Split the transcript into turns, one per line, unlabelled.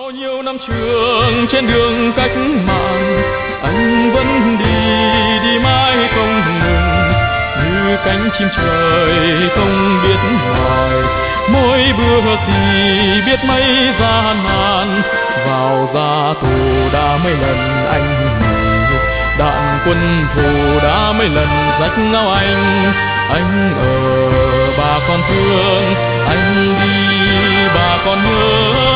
bao nhiêu năm trường trên đường cách mạng, anh vẫn đi mãi không ngừng, như cánh chim trời không biết hoài. Mỗi bước đi biết mấy gian nan, vào ra tù đã mấy lần anh nhảy, đạn quân thù đã mấy lần rách áo anh. Anh ở bà con thương, anh đi bà con nhớ.